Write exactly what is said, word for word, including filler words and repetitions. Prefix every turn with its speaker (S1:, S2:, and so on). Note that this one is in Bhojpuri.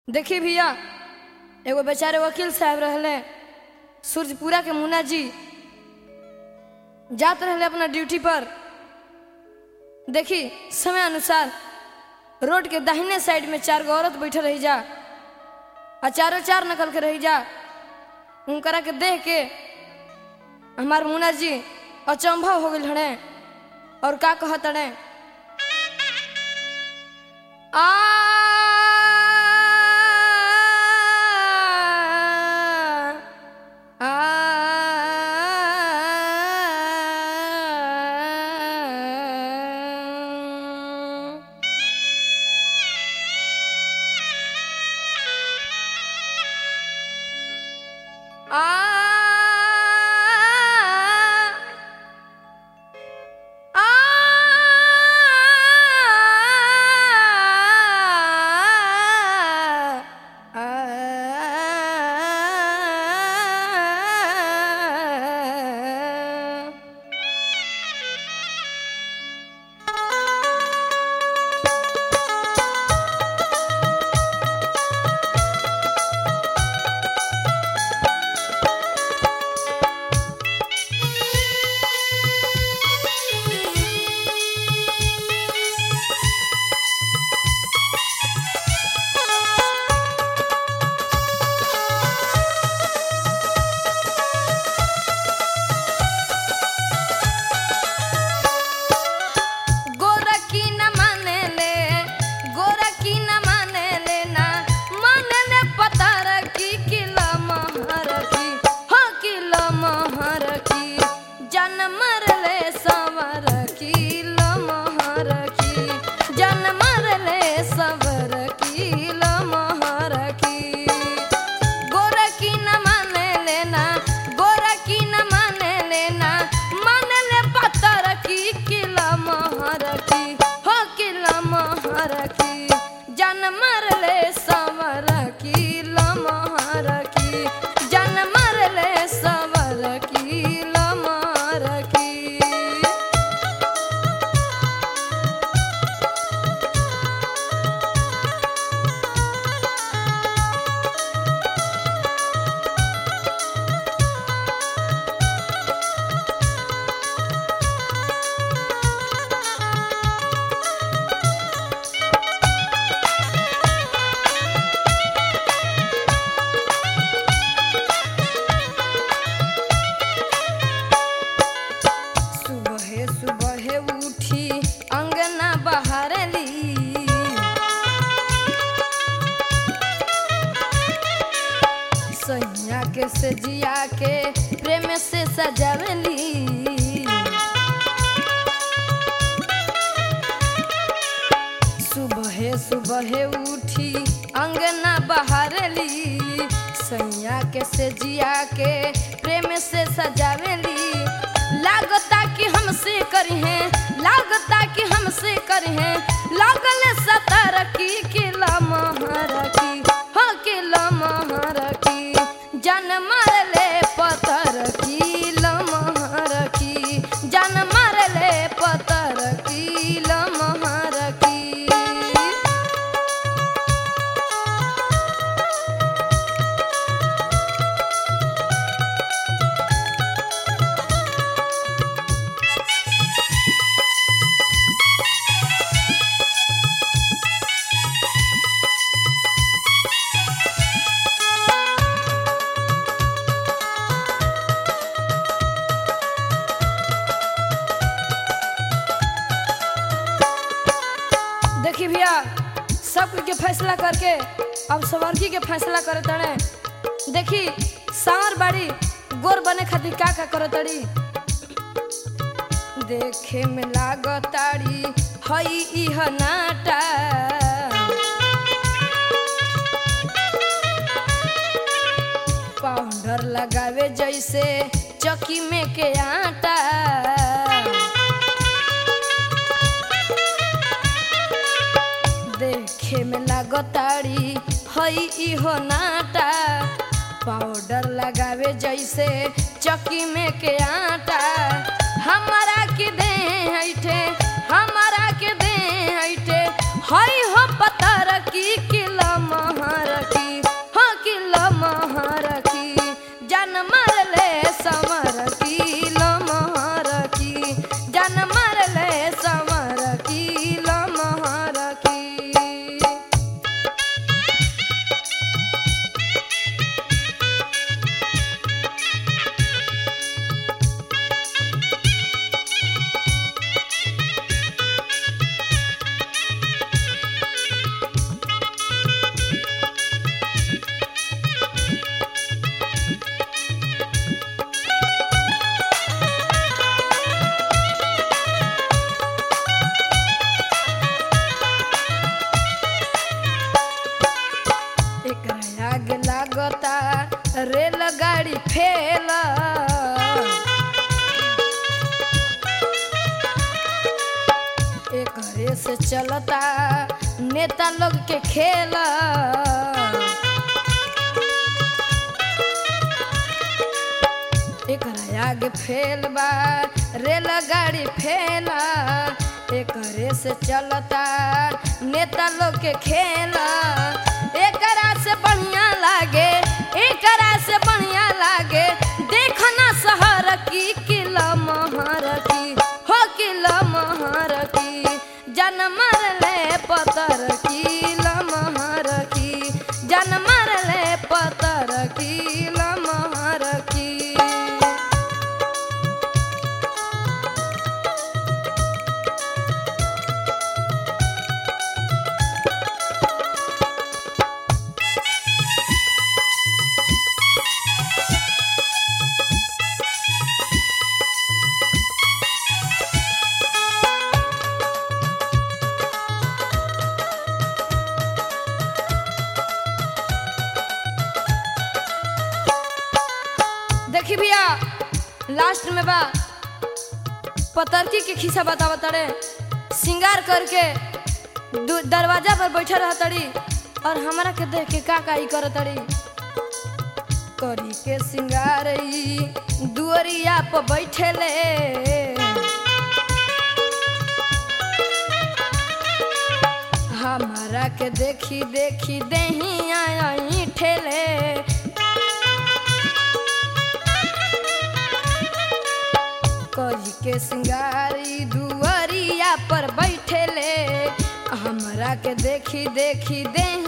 S1: देखिए भैया, एगो बेचारे वकील साहब रहले सूरजपुरा के मुन्ना जी जात रहले अपना ड्यूटी पर। देखी समय अनुसार रोड के दाहिने साइड में चार गो औरत बैठे रही जा और चारों चार नकल के रही जा। उनकरा के देख के हमार मुन्ना जी अचंभव हो गए हड़े और का कहत हड़े आ के से जिया के प्रेम से सजावली। सुबह सुबह उठी अंगना बहारली, सैया के से जिया के प्रेम से सजावली। लागता कि हमसे करी है, लागता कि हमसे करी है, लागल सतर की किला महारकी हाँ किला महारकी जन मारले पतर की लमहर की जन मारले पतर की लमहर की। देखी भैया, सब कुछ के फैसला करके अब सवारकी के फैसला करे तड़े। देखी सांवर बाड़ी गोर बने खातिर का का करे तड़ी। देखे में लागताड़ी हई इह नाटा, पाउडर लगावे जैसे चक्की में के आटा। देखे में लागताड़ी हई इहो नाटा, पाउडर लगावे जैसे चक्की में के आटा। हमारा के दे हैठे हमारा के दे हैठे हई हो पतर की किला महार चलता नेता लोग के खेल। एकरा आगे फेल बा रेलगाड़ी फेल, एकरे से चलता नेता लोग के खेल। एकरा से बढ़िया लागे, एकरा से बढ़िया लागे देखना शहर की किला महर की हो, किला महर की जन मरले पतर किला महर की, जन मरले पतर किला महर की। देखी भैया लास्ट में बा पतरकी के खिस्सा बतावा तड़े। श्रृंगार करके दरवाजा पर बैठा रह तड़ी और हमरा के देख के का का ई कर तड़ी। करी के श्रृंगार ई दुअरिया पर बैठे ले, हमारा के देखी देखी देहिया आई ठेले। करी के सिंगारी दुआरिया पर बैठे ले, हमरा के देखी देखी दे